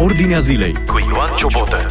Ordinea zilei cu Ioan Ciobotă.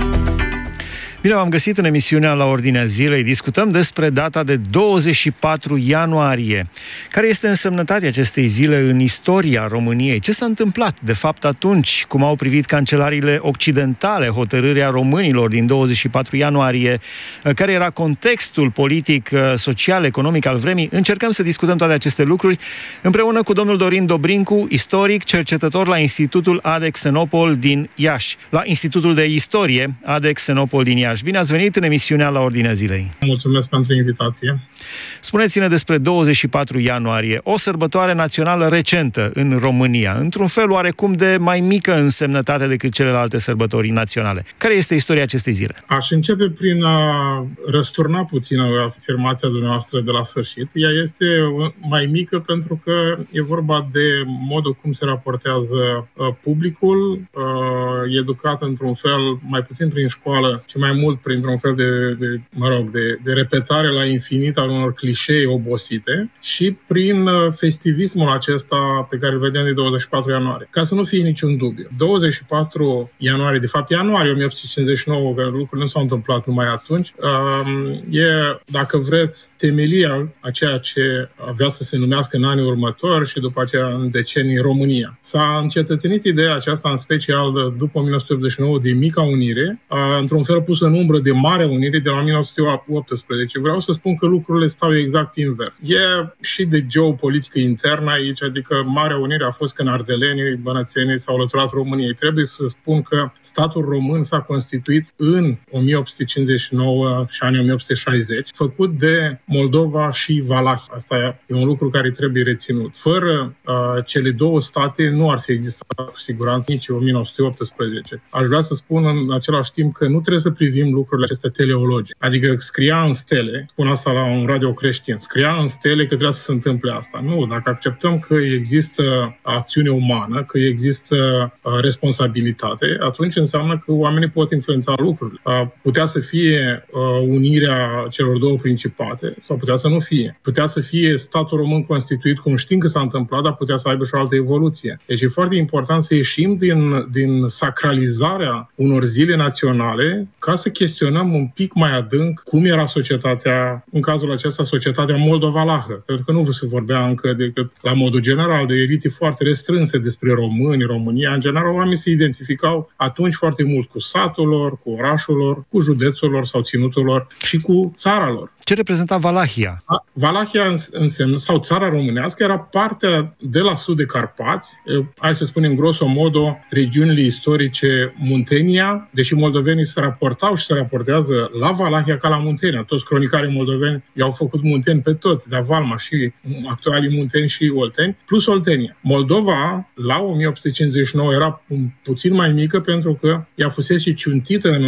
Bine v-am găsit în emisiunea La Ordinea Zilei. Discutăm despre data de 24 ianuarie. Care este însemnătatea acestei zile în istoria României? Ce s-a întâmplat, de fapt, atunci? Cum au privit cancelariile occidentale hotărârea românilor din 24 ianuarie? Care era contextul politic, social, economic al vremii? Încercăm să discutăm toate aceste lucruri împreună cu domnul Dorin Dobrincu, istoric, cercetător la Institutul ADE-Xenopol din Iași, la Institutul de Istorie ADE-Xenopol din Iași. Bine ați venit în emisiunea La Ordinea Zilei. Mulțumesc pentru invitație. Spuneți-ne despre 24 ianuarie, o sărbătoare națională recentă în România, într-un fel oarecum de mai mică însemnătate decât celelalte sărbători naționale. Care este istoria acestei zile? Aș începe prin a răsturna puțin afirmația dumneavoastră de la sfârșit. Ea este mai mică pentru că e vorba de modul cum se raportează publicul, educat într-un fel, mai puțin prin școală, ci mai mult printr-un fel de repetare la infinit al unor clișee obosite și prin festivismul acesta pe care îl vedem de 24 ianuarie. Ca să nu fie niciun dubiu. 24 ianuarie, de fapt ianuarie 1859, că lucrurile nu s-au întâmplat numai atunci, e, dacă vreți, temelia a ceea ce avea să se numească în anii următori și după aceea în decenii România. S-a încetățenit ideea aceasta, în special după 1989, de Mica Unire, într-un fel pus în umbră de Marea Unire de la 1918. Vreau să spun că lucrurile stau exact invers. E și de geopolitică internă aici, adică Marea Unire a fost când ardelenii, bănățenii s-au alăturat României. Trebuie să spun că statul român s-a constituit în 1859 și anii 1860, făcut de Moldova și Valahia. Asta e un lucru care trebuie reținut. Fără cele două state nu ar fi existat cu siguranță nici 1918. Aș vrea să spun în același timp că nu trebuie să privim lucrurile acestea teleologice. Adică scria în stele, spun asta la un radio creștin, scria în stele că trebuia să se întâmple asta. Nu, dacă acceptăm că există acțiune umană, că există responsabilitate, atunci înseamnă că oamenii pot influența lucrurile. Putea să fie unirea celor două principate sau putea să nu fie. Putea să fie statul român constituit, cum știm că s-a întâmplat, dar putea să aibă și o altă evoluție. Deci e foarte important să ieșim din sacralizarea unor zile naționale ca să chestionăm un pic mai adânc cum era societatea, în cazul acesta societatea moldovalahă. Pentru că nu se vorbea încă decât la modul general de elite foarte restrânse despre români, România. În general, oamenii se identificau atunci foarte mult cu satul lor, cu orașul lor, cu județul lor sau ținutul lor și cu țara lor. Ce reprezenta Valahia? Valahia înseamnă, sau țara românească, era partea de la sud de Carpați, hai să spunem grosomodo, regiunile istorice Muntenia, deși moldovenii se raportau și se raportează la Valahia ca la Muntenia. Toți cronicarii moldoveni i-au făcut munteni pe toți, de Valma și actualii munteni și olteni, plus Oltenia. Moldova, la 1859, era puțin mai mică pentru că ea fusese ciuntită în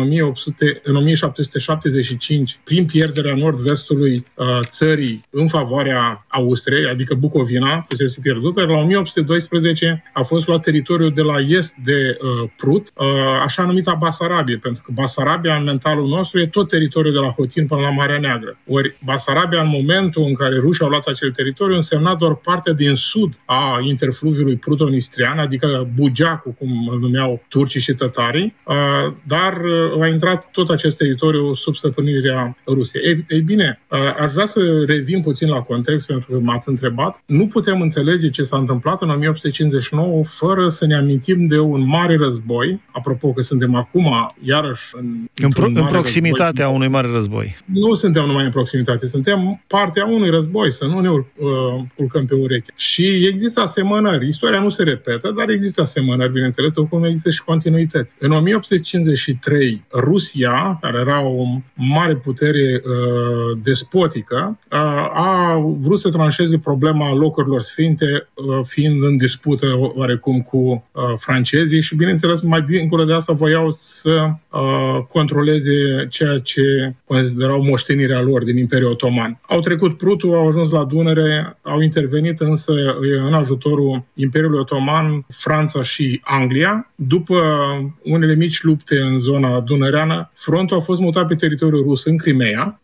1775 prin pierderea nord-vestului țării în favoarea Austriei, adică Bucovina, fusese pierdută. La 1812 a fost luat teritoriul de la est de Prut, așa numită Basarabie, pentru că Basarabia în mentalul nostru e tot teritoriul de la Hotin până la Marea Neagră. Ori Basarabia, în momentul în care rușii au luat acel teritoriu, însemna doar partea din sud a interfluviului pruto-nistrian, adică Bugeacul, cum îl numeau turcii și tătarii, dar a intrat tot acest teritoriu sub stăpânirea Rusiei. Ei bine, aș vrea să revin puțin la context, pentru că m-ați întrebat. Nu putem înțelege ce s-a întâmplat în 1859 fără să ne amintim de un mare război. Apropo că suntem acum, iarăși, în proximitatea unui mare război. Nu suntem numai în proximitate, suntem partea unui război, să nu ne culcăm pe ureche. Și există asemănări. Istoria nu se repetă, dar există asemănări, bineînțeles, cum există și continuități. În 1853, Rusia, care era o mare putere despotică, a vrut să tranșeze problema locurilor sfinte, fiind în dispută oarecum cu francezii și, bineînțeles, mai dincolo de asta voiau să controleze ceea ce considerau moștenirea lor din Imperiul Otoman. Au trecut Prutul, au ajuns la Dunăre, au intervenit însă în ajutorul Imperiului Otoman Franța și Anglia. După unele mici lupte în zona dunăreană, frontul a fost mutat pe teritoriul rus în Crimea, tot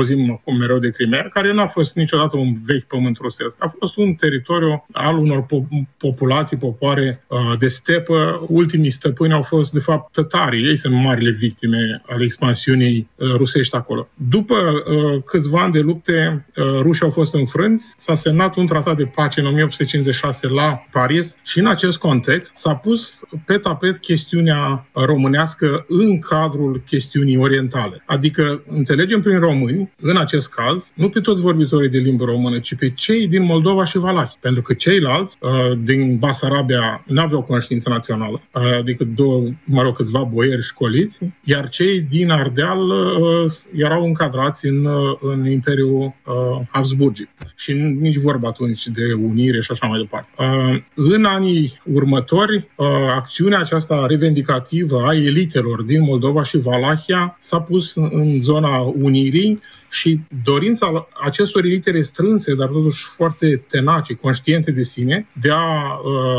auzim acum mereu de Crimea, care nu a fost niciodată un vechi pământ rusesc. A fost un teritoriu al unor populații, popoare de stepă. Ultimii stăpâni au fost, de fapt, tătarii. Ei sunt marile victime ale expansiunii rusești acolo. După câțiva ani de lupte, rușii au fost înfrânți, s-a semnat un tratat de pace în 1856 la Paris și în acest context s-a pus pe tapet chestiunea românească în cadrul chestiunii orientale. Adică înțelegem prin români, în acest caz, nu pe toți vorbitorii de limbă română, ci pe cei din Moldova și Valahi. Pentru că ceilalți din Basarabia n-aveau conștiință națională, adică câțiva boieri școliți, iar cei din Ardeal erau încadrați în Imperiul Habsburgic. Și nici vorba atunci de unire și așa mai departe. În anii următori, acțiunea aceasta revendicativă a elitelor din Moldova și Valahia s-a pus în zona unirii și dorința acestor elite restrânse, dar totuși foarte tenace, conștiente de sine, de a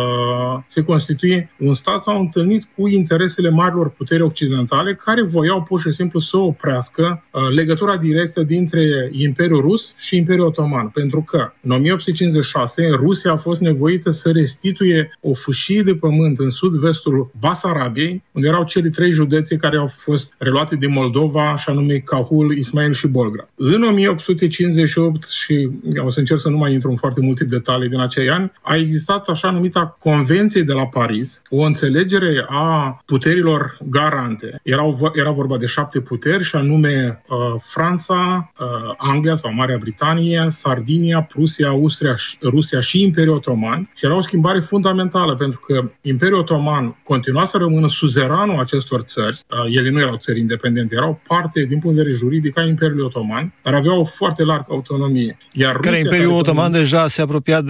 se constitui un stat, s-au întâlnit cu interesele marilor puteri occidentale care voiau pur și simplu să oprească legătura directă dintre Imperiul Rus și Imperiul Otoman. Pentru că în 1856 Rusia a fost nevoită să restituie o fâșie de pământ în sud-vestul Basarabiei, unde erau cele 3 județe care au fost reluate din Moldova, și anume Cahul, Ismail și Bolgrad. În 1858, și o să încerc să nu mai intru în foarte multe detalii din acei ani, a existat așa numita Convenție de la Paris, o înțelegere a puterilor garante. Era vorba de 7 puteri, și anume Franța, Anglia sau Marea Britanie, Sardinia, Prusia, Austria, Rusia și Imperiul Otoman. Și era o schimbare fundamentală, pentru că Imperiul Otoman continua să rămână suzeranul acestor țări. Ele nu erau țări independente, erau parte, din punct de vedere juridic, a Imperiului Otoman, dar aveau o foarte largă autonomie. Iar care Imperiul Otoman deja se apropia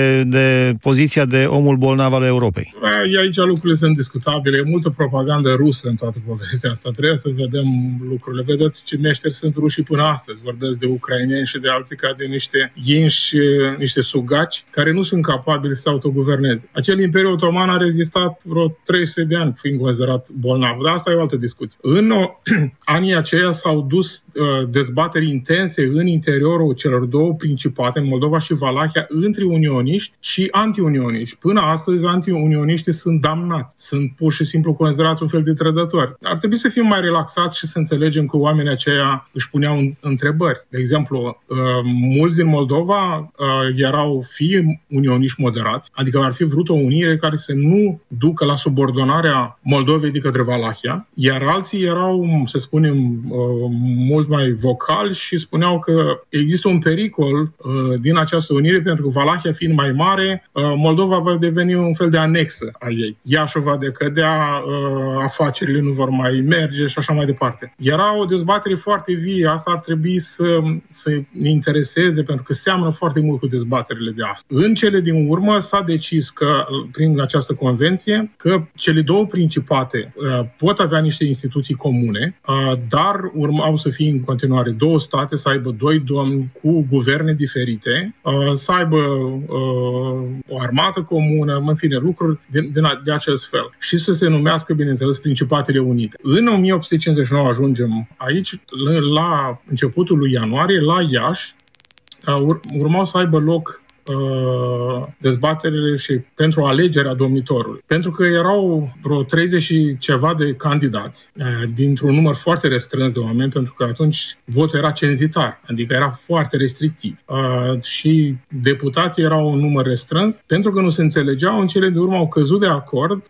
de poziția de omul bolnav al Europei. Aici lucrurile sunt discutabile. E multă propagandă rusă în toată povestea asta. Trebuie să vedem lucrurile. Vedeți ce meșteri sunt rușii până astăzi. Vorbesc de ucraineni și de alții ca de niște inși, niște sugaci care nu sunt capabili să se autoguverneze. Acel Imperiu Otoman a rezistat vreo 300 de ani fiind considerat bolnav. Dar asta e o altă discuție. În anii aceia s-au dus dezbateri intense în interiorul celor 2 principate, în Moldova și Valahia, între unioniști și antiunioniști. Până astăzi, antiunioniștii sunt damnați. Sunt pur și simplu considerați un fel de trădători. Ar trebui să fim mai relaxați și să înțelegem că oamenii aceia își puneau întrebări. De exemplu, mulți din Moldova erau fie unioniști moderați, adică ar fi vrut o unire care să nu ducă la subordonarea Moldovei de către Valahia, iar alții erau, să spunem, mult mai vocali și spuneau că există un pericol din această unire, pentru că Valahia fiind mai mare, Moldova va deveni un fel de anexă a ei. Iașul va decădea, afacerile nu vor mai merge și așa mai departe. Era o dezbatere foarte vie, asta ar trebui să ne intereseze, pentru că seamănă foarte mult cu dezbaterile de astăzi. În cele din urmă s-a decis că, prin această convenție, că cele 2 principate pot avea niște instituții comune, dar urmau să fie în continuare 2 state, să aibă 2 domni cu guverne diferite, să aibă o armată comună, în fine, lucruri de acest fel. Și să se numească, bineînțeles, Principatele Unite. În 1859 ajungem aici, la începutul lui ianuarie, la Iași, urmau să aibă loc dezbaterile și pentru alegerea domnitorului. Pentru că erau vreo 30 și ceva de candidați dintr-un număr foarte restrâns de oameni, pentru că atunci votul era cenzitar, adică era foarte restrictiv. Și deputații erau un număr restrâns, pentru că nu se înțelegeau, în cele de urmă au căzut de acord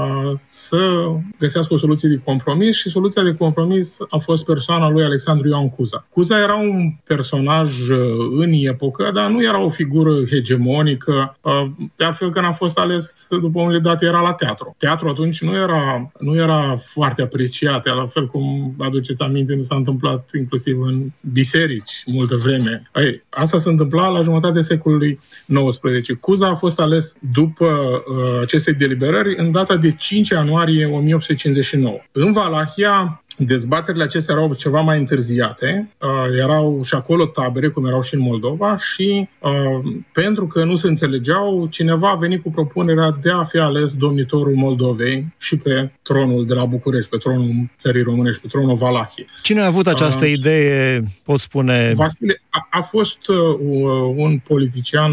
să găsească o soluție de compromis și soluția de compromis a fost persoana lui Alexandru Ioan Cuza. Cuza era un personaj în epocă, dar nu era o figură hegemonică, de altfel că n-a fost ales după unele date, era la teatru. Teatru atunci nu era foarte apreciat, la fel cum aduceți aminte, nu s-a întâmplat inclusiv în biserici multă vreme. Asta se întâmpla la jumătatea secolului XIX. Cuza a fost ales după aceste deliberări în data de 5 ianuarie 1859. În Valahia Dezbaterile acestea erau ceva mai întârziate, erau și acolo tabere, cum erau și în Moldova, și pentru că nu se înțelegeau, cineva a venit cu propunerea de a fi ales domnitorul Moldovei și pe tronul de la București, pe tronul țării românești, pe tronul Valahiei. Cine a avut această idee, pot spune? Vasile a fost un politician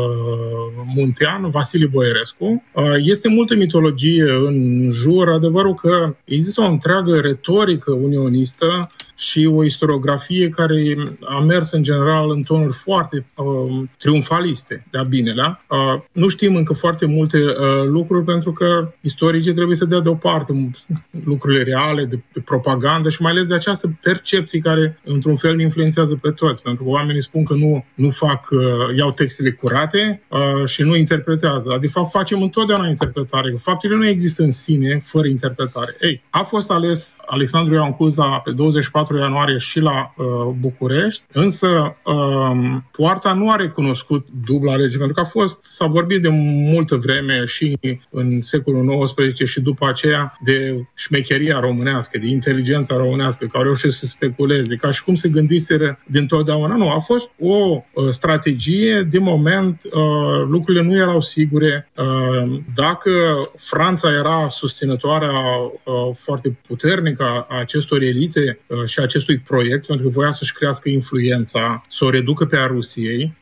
muntean, Vasile Boierescu. Este multă mitologie în jur, adevărul că există o întreagă retorică unionistă și o istoriografie care a mers în general în tonuri foarte triumfaliste de-a binelea. Nu știm încă foarte multe lucruri pentru că istoricii trebuie să dea deoparte lucrurile reale de propagandă și mai ales de această percepție care într-un fel influențează pe toți, pentru că oamenii spun că nu fac, iau textele curate și nu interpretează. De fapt, facem întotdeauna interpretare, că faptele nu există în sine fără interpretare. A fost ales Alexandru Ioan Cuza pe 24 ianuarie și la București, însă Poarta nu a recunoscut dubla lege, pentru că s-a vorbit de multă vreme și în secolul XIX și după aceea de șmecheria românească, de inteligența românească, care au reușit să speculeze, ca și cum se gândiseră dintotdeauna. Nu, a fost o strategie, de moment lucrurile nu erau sigure. Dacă Franța era susținătoarea foarte puternică a acestor elite și acestui proiect, pentru că voia să-și crească influența, să o reducă pe a Rusiei,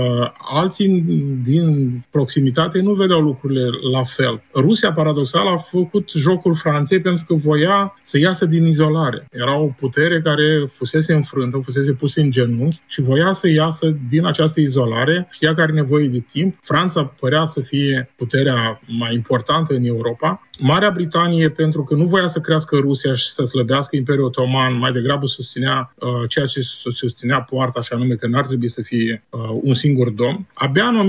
alții din proximitate nu vedeau lucrurile la fel. Rusia, paradoxal, a făcut jocul Franței pentru că voia să iasă din izolare. Era o putere care fusese înfrântă, fusese pusă în genunchi și voia să iasă din această izolare, știa că are nevoie de timp. Franța părea să fie puterea mai importantă în Europa. Marea Britanie, pentru că nu voia să crească Rusia și să slăbească Imperiul Otoman, mai degrabă susținea ceea ce susținea Poarta, și anume că n-ar trebui să fie un singur domn. Abia în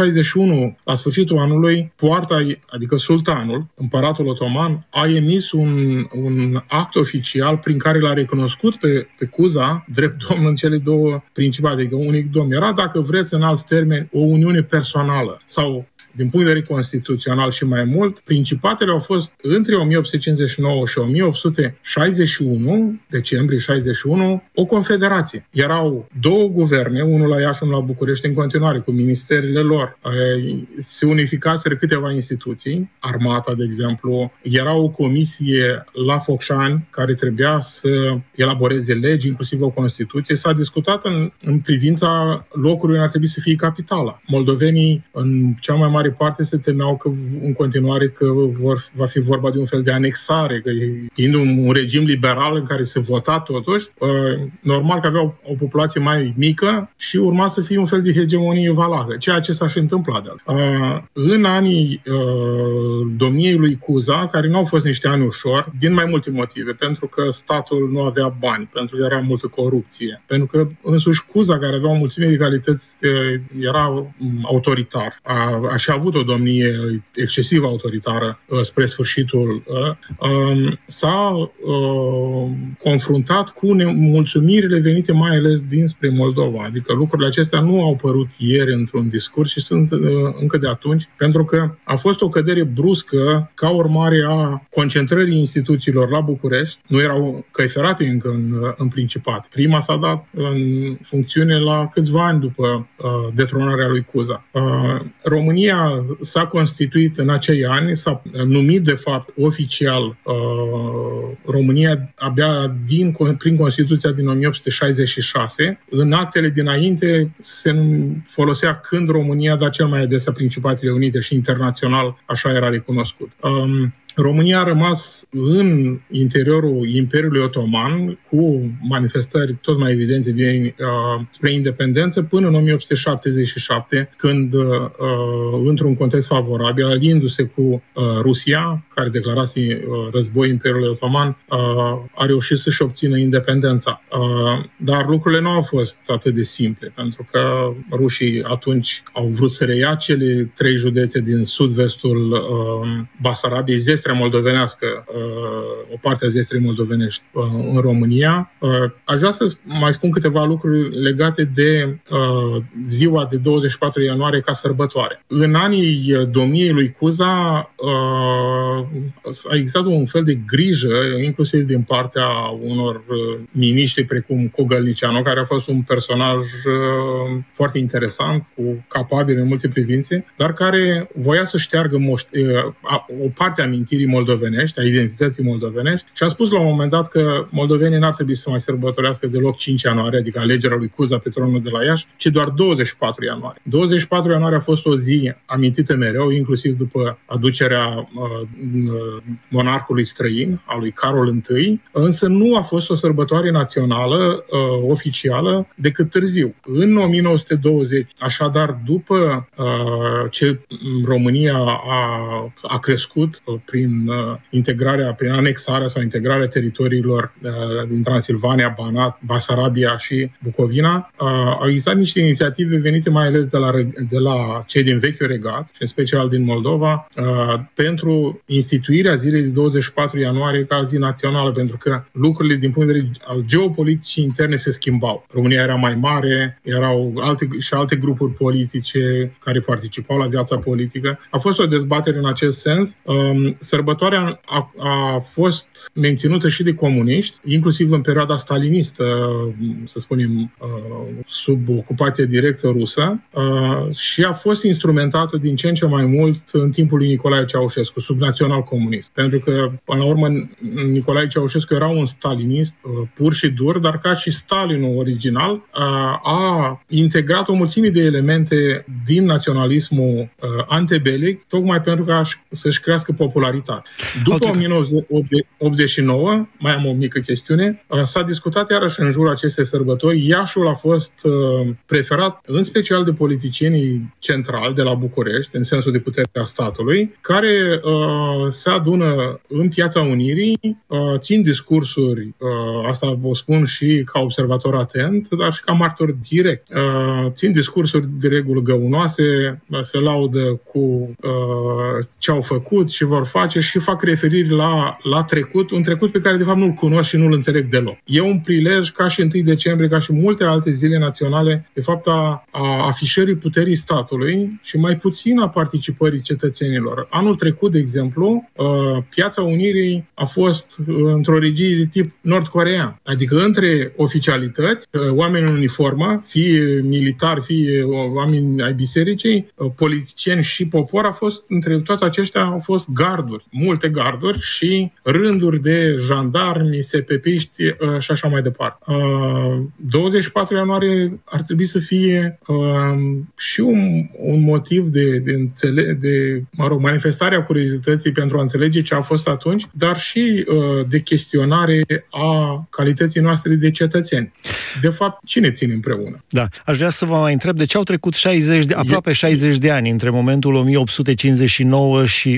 1861, la sfârșitul anului, Poarta, adică sultanul, împăratul otoman, a emis un act oficial prin care l-a recunoscut pe Cuza drept domn în cele două principate, adică unic domn. Era, dacă vreți, în alți termeni, o uniune personală sau, din punct de vedere constituțional și mai mult, principatele au fost între 1859 și 1861, decembrie 61, o confederație. Erau două guverne, unul la Iași, unul la București, în continuare, cu ministerele lor. Se unificaseră câteva instituții, armata, de exemplu. Era o comisie la Focșani care trebuia să elaboreze legi, inclusiv o Constituție. S-a discutat în privința locului unde ar trebui să fie capitala. Moldovenii, în cea mai mare parte, se temeau că în continuare că va fi vorba de un fel de anexare, că fiind un regim liberal în care se vota totuși, normal că aveau o populație mai mică și urma să fie un fel de hegemonie valahă, ceea ce s-a și întâmplat de altfel. În anii domniei lui Cuza, care nu au fost niște ani ușori, din mai multe motive, pentru că statul nu avea bani, pentru că era multă corupție, pentru că însuși Cuza, care avea o mulțime de calități, era autoritar. A avut o domnie excesiv autoritară spre sfârșitul. S-a confruntat cu nemulțumirile venite mai ales dinspre Moldova. Adică lucrurile acestea nu au părut ieri într-un discurs și sunt încă de atunci, pentru că a fost o cădere bruscă ca urmare a concentrării instituțiilor la București. Nu erau căi ferate încă în Principat. Prima s-a dat în funcțiune la câțiva ani după detronarea lui Cuza. România s-a constituit în acei ani, s-a numit de fapt oficial România abia prin Constituția din 1866. În actele dinainte se folosea când România, dar cel mai adesea Principatele Unite, și internațional așa era recunoscut. România a rămas în interiorul Imperiului Otoman cu manifestări tot mai evidente spre independență până în 1877, când, într-un context favorabil, aliindu-se cu Rusia, care declarase război Imperiului Otoman, a reușit să-și obțină independența. Dar lucrurile nu au fost atât de simple, pentru că rușii atunci au vrut să reia cele 3 județe din sud-vestul Basarabiei, zestrea moldovenească, o parte a zestrei moldovenești în România. Aș vrea să mai spun câteva lucruri legate de ziua de 24 ianuarie ca sărbătoare. În anii domniei lui Cuza a existat un fel de grijă, inclusiv din partea unor miniștri precum Cogălnicianu, care a fost un personaj foarte interesant, capabil în multe privințe, dar care voia să șteargă o parte a amintirii moldovenești, a identității moldovenești, și a spus la un moment dat că moldovenii n-ar trebui să mai sărbătorească deloc 5 ianuarie, adică alegerea lui Cuza pe tronul de la Iași, ci doar 24 ianuarie. 24 ianuarie a fost o zi amintită mereu, inclusiv după aducerea monarhului străin, a lui Carol I, însă nu a fost o sărbătoare națională oficială decât târziu. În 1920, așadar, după ce România a crescut prin integrarea, prin anexarea sau integrarea teritoriilor din Transilvania, Banat, Basarabia și Bucovina, au existat niște inițiative venite mai ales de la cei din vechiul regat, și în special din Moldova, pentru instituirea zilei de 24 ianuarie ca zi națională, pentru că lucrurile din punct de vedere al geopoliticii interne se schimbau. România era mai mare, erau alte grupuri politice care participau la viața politică. A fost o dezbatere în acest sens. Sărbătoarea a fost menținută și de comuniști, inclusiv în perioada stalinistă, să spunem, sub ocupație directă rusă, și a fost instrumentată din ce în ce mai mult în timpul lui Nicolae Ceaușescu, sub național-comunist. Pentru că, până la urmă, Nicolae Ceaușescu era un stalinist pur și dur, dar ca și Stalinul original, a integrat o mulțime de elemente din naționalismul antebelic, tocmai pentru ca să-și crească popularitatea. După 1989, mai am o mică chestiune, s-a discutat iarăși în jurul acestei sărbători. Iașul a fost preferat în special de politicienii centrali de la București, în sensul de putere a statului, care se adună în Piața Unirii, țin discursuri, asta o spun și ca observator atent, dar și ca martor direct. Țin discursuri de regulă găunoase, se laudă cu ce au făcut și vor face și fac referiri la trecut, un trecut pe care de fapt nu-l cunosc și nu-l înțeleg deloc. E un prilej, ca și 1 decembrie, ca și multe alte zile naționale, de fapt a afișării puterii statului și mai puțin a participării cetățenilor. Anul trecut, de exemplu, Piața Unirii a fost într-o regie de tip nord-coreean, adică între oficialități, oameni în uniformă, fie militari, fie oameni ai bisericii, politicieni și popor, între toate aceștia au fost garduri, multe garduri și rânduri de jandarmi, SPP-iști și așa mai departe. 24 ianuarie ar trebui să fie și un motiv de manifestarea curiozității pentru a înțelege ce a fost atunci, dar și de chestionare a calității noastre de cetățeni. De fapt, cine ține împreună? Da. Aș vrea să vă mai întreb de ce au trecut aproape 60 de ani între momentul 1859 și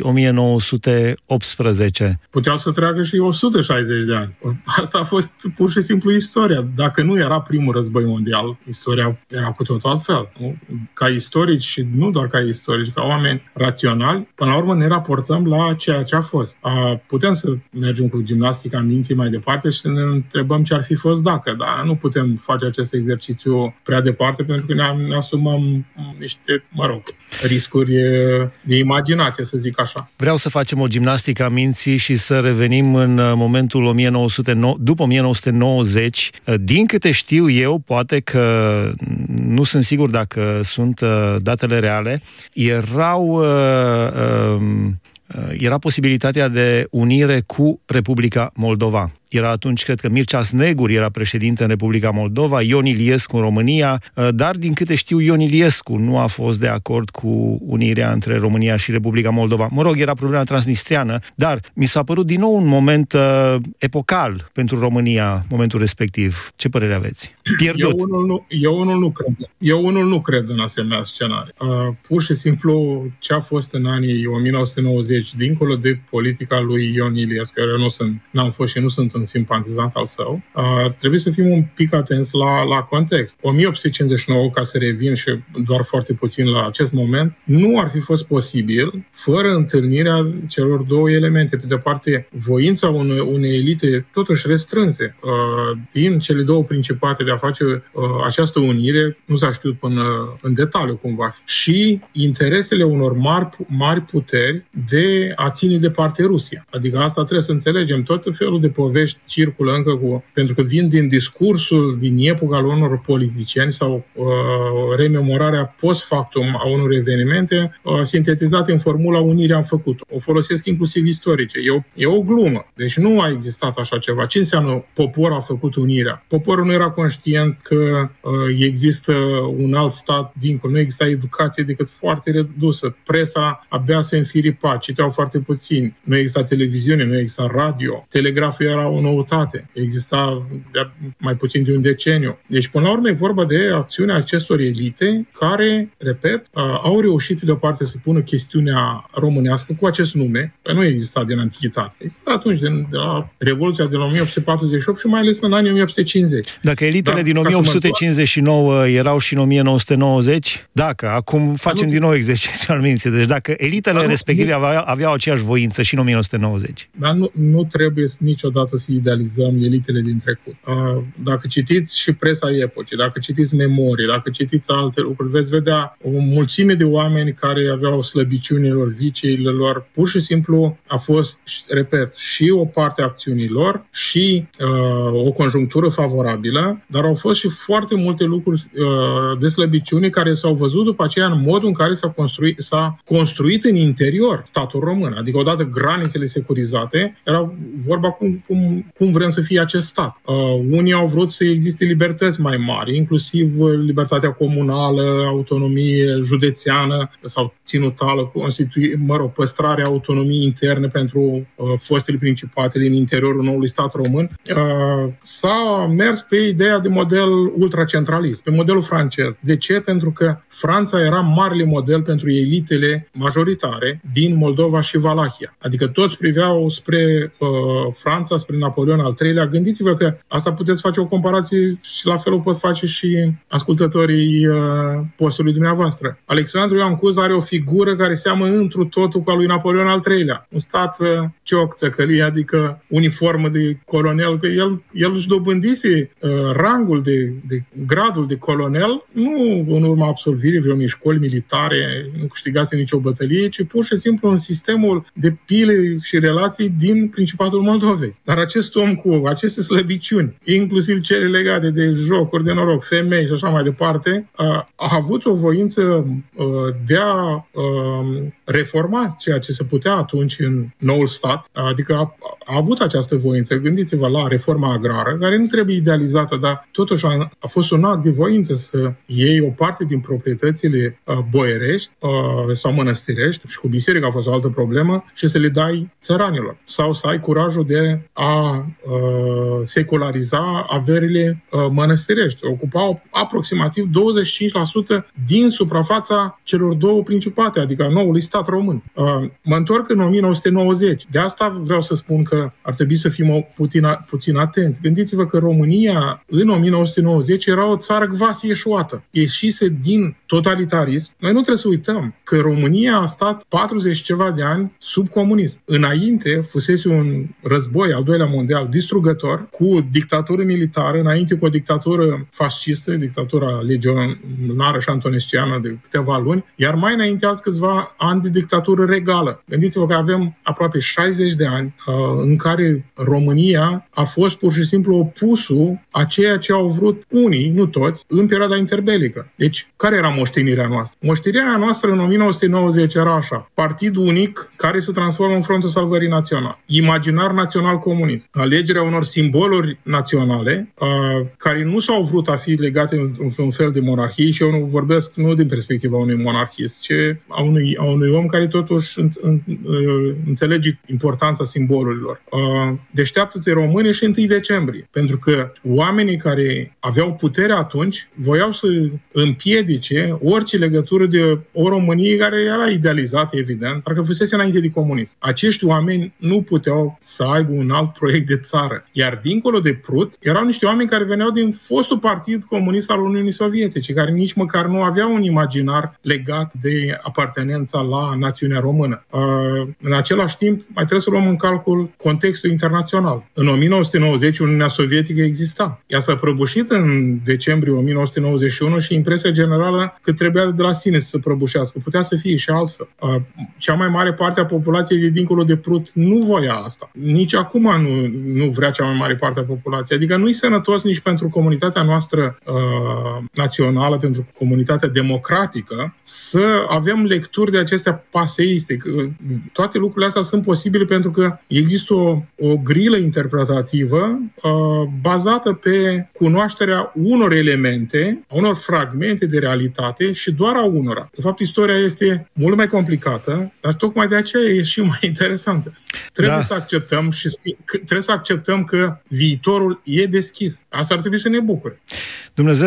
1918. Puteau să treacă și 160 de ani. Asta a fost pur și simplu istoria. Dacă nu era primul război mondial, istoria era cu totul altfel. Nu? Ca istorici și nu doar ca istorici, ca oameni raționali, până la urmă ne raportăm la ceea ce a fost. Putem să mergem cu gimnastica minții mai departe și să ne întrebăm ce ar fi fost dacă, dar nu putem face acest exercițiu prea departe pentru că ne asumăm niște, riscuri de imaginație, să zic așa. Vreau să facem o gimnastică a minții și să revenim în momentul după 1990. Din câte știu eu, poate că nu sunt sigur dacă sunt datele reale, era posibilitatea de unire cu Republica Moldova. Era atunci, cred că Mircea Snegur era președinte în Republica Moldova, Ion Iliescu în România, dar din câte știu Ion Iliescu nu a fost de acord cu unirea între România și Republica Moldova. Mă rog, era problema transnistriană, dar mi s-a părut din nou un moment epocal pentru România, momentul respectiv. Ce părere aveți? Pierdut. Eu unul nu cred în asemenea scenarii. Pur și simplu ce a fost în anii 1990, dincolo de politica lui Ion Iliescu, care eu n-am fost și nu sunt un simpatizant al său, trebuie să fim un pic atenți la context. 1859, ca să revin și doar foarte puțin la acest moment, nu ar fi fost posibil fără întâlnirea celor două elemente. Pe de parte, voința unei elite totuși restrânse din cele două principate de a face această unire, nu s-a știut până în detaliu cum va fi, și interesele unor mari puteri de a ține departe Rusia. Adică asta trebuie să înțelegem. Tot felul de povești circulă încă pentru că vin din discursul din epoca unor politicieni sau rememorarea post factum a unor evenimente sintetizate în formula unirea am făcut-o. O folosesc inclusiv istorice. E o glumă. Deci nu a existat așa ceva. Ce înseamnă popor a făcut unirea? Poporul nu era conștient că există un alt stat dincolo. Nu exista educație decât foarte redusă. Presa abia se înfiripa, citeau foarte puțin. Nu exista televiziune, nu exista radio. Telegraful era o noutate. Exista mai puțin de un deceniu. Deci, până la urmă, e vorba de acțiunea acestor elite care, repet, au reușit pe de o parte să pună chestiunea românească cu acest nume, că nu exista din antichitate. Exista atunci, de la Revoluția de la 1848 și mai ales în anii 1850. Dacă elitele din 1859 erau și în 1990, acum facem din nou exercițiul al minții. Deci dacă elitele respective aveau aceeași voință și în 1990. Dar nu trebuie niciodată să idealizăm elitele din trecut. Dacă citiți și presa epocii, dacă citiți memorii, dacă citiți alte lucruri, veți vedea o mulțime de oameni care aveau slăbiciunilor, viciile lor. Pur și simplu a fost, repet, și o parte a acțiunilor și o conjunctură favorabilă, dar au fost și foarte multe lucruri de slăbiciuni care s-au văzut după aceea în modul în care s-a construit în interior statul român. Adică odată granițele securizate, era vorba cum vrem să fie acest stat. Unii au vrut să existe libertăți mai mari, inclusiv libertatea comunală, autonomie județeană sau ținutală, păstrarea autonomiei interne pentru fostele principatele în interiorul noului stat român. S-a mers pe ideea de model ultracentralist, pe modelul francez. De ce? Pentru că Franța era marele model pentru elitele majoritare din Moldova și Valahia. Adică toți priveau spre Franța, spre Napoleon al III-lea. Gândiți-vă că asta puteți face o comparație și la fel o pot face și ascultătorii postului dumneavoastră. Alexandru Ioan Cuz are o figură care seamănă întru totul cu a lui Napoleon al III-lea. Un stață cioc, țăcălie, adică uniformă de colonel, că el își dobândise rangul de gradul de colonel, nu în urma absolvirii vreunei școli militare, nu câștigase nicio bătălie, ci pur și simplu în sistemul de pile și relații din Principatul Moldovei. Dar acest om cu aceste slăbiciuni, inclusiv cele legate de jocuri de noroc, femei și așa mai departe, a avut o voință de a reforma ceea ce se putea atunci în noul stat, adică a avut această voință. Gândiți-vă la reforma agrară, care nu trebuie idealizată, dar totuși a fost un act de voință să iei o parte din proprietățile boierești sau mănăstirești, și cu biserica a fost o altă problemă, și să le dai țăranilor. Sau să ai curajul de a seculariza averile mănăstirești. Ocupau aproximativ 25% din suprafața celor două principate, adică noului stat român. Mă întorc în 1990. De asta vreau să spun că ar trebui să fim puțin atenți. Gândiți-vă că România în 1990 era o țară quasi eșuată. Ieșise din totalitarism. Noi nu trebuie să uităm că România a stat 40 ceva de ani sub comunism. Înainte fusese un război, al doilea mondial, distrugător, cu dictatură militară, înainte cu o dictatură fascistă, dictatura legionară și antonesciană de câteva luni, iar mai înainte alți câțiva ani de dictatură regală. Gândiți-vă că avem aproape 60 de ani în care România a fost pur și simplu opusul a ceea ce au vrut unii, nu toți, în perioada interbelică. Deci, care era moștenirea noastră? Moștenirea noastră în 1990 era așa: partid unic care se transformă în Frontul Salvării Național, imaginar național-comunist, alegerea unor simboluri naționale care nu s-au vrut a fi legate în un fel de monarhie, și eu nu vorbesc nu din perspectiva unui monarhist, ci a unui om care totuși înțelege importanța simbolurilor. Deșteaptă-te române și 1 decembrie, pentru că oamenii care aveau putere atunci voiau să împiedice orice legătură de o Românie care era idealizată, evident, dar că fusese înainte de comunism. Acești oameni nu puteau să aibă un alt proiect de țară. Iar dincolo de Prut, erau niște oameni care veneau din fostul partid comunist al Uniunii Sovietice, care nici măcar nu aveau un imaginar legat de apartenența la națiunea română. În același timp, mai trebuie să luăm în calcul contextul internațional. În 1990, Uniunea Sovietică exista. Ea s-a prăbușit în decembrie 1991 și impresia generală că trebuia de la sine să se prăbușească. Putea să fie și altfel. Cea mai mare parte a populației de dincolo de Prut nu voia asta. Nici acum nu vrea cea mai mare parte a populației. Adică nu-i sănătos nici pentru comunitatea noastră națională, pentru comunitatea democratică, să avem lecturi de acestea paseiste. Toate lucrurile astea sunt posibile pentru că există o grilă interpretativă bazată pe cunoașterea unor elemente, a unor fragmente de realitate și doar a unora. De fapt, istoria este mult mai complicată, dar tocmai de aceea e și mai interesantă. Trebuie să acceptăm că viitorul e deschis. Asta ar trebui să ne bucure. Dumnezeu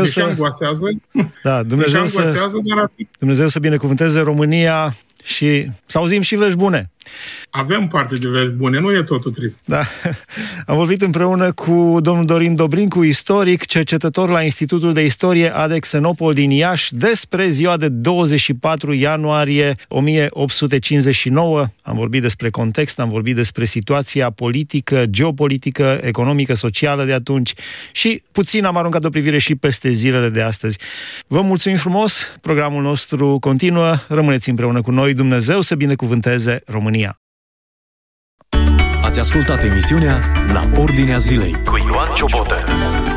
Dumnezeu să binecuvânteze România și să auzim și vești bune. Avem parte de vești bune, nu e totul trist. Da. Am vorbit împreună cu domnul Dorin Dobrincu, istoric, cercetător la Institutul de Istorie Adexenopol din Iași, despre ziua de 24 ianuarie 1859. Am vorbit despre context, am vorbit despre situația politică, geopolitică, economică, socială de atunci și puțin am aruncat o privire și peste zilele de astăzi. Vă mulțumim frumos, programul nostru continuă, rămâneți împreună cu noi, Dumnezeu să binecuvânteze România. Ați ascultat emisiunea La Ordinea Zilei cu Ioan Ciobotă.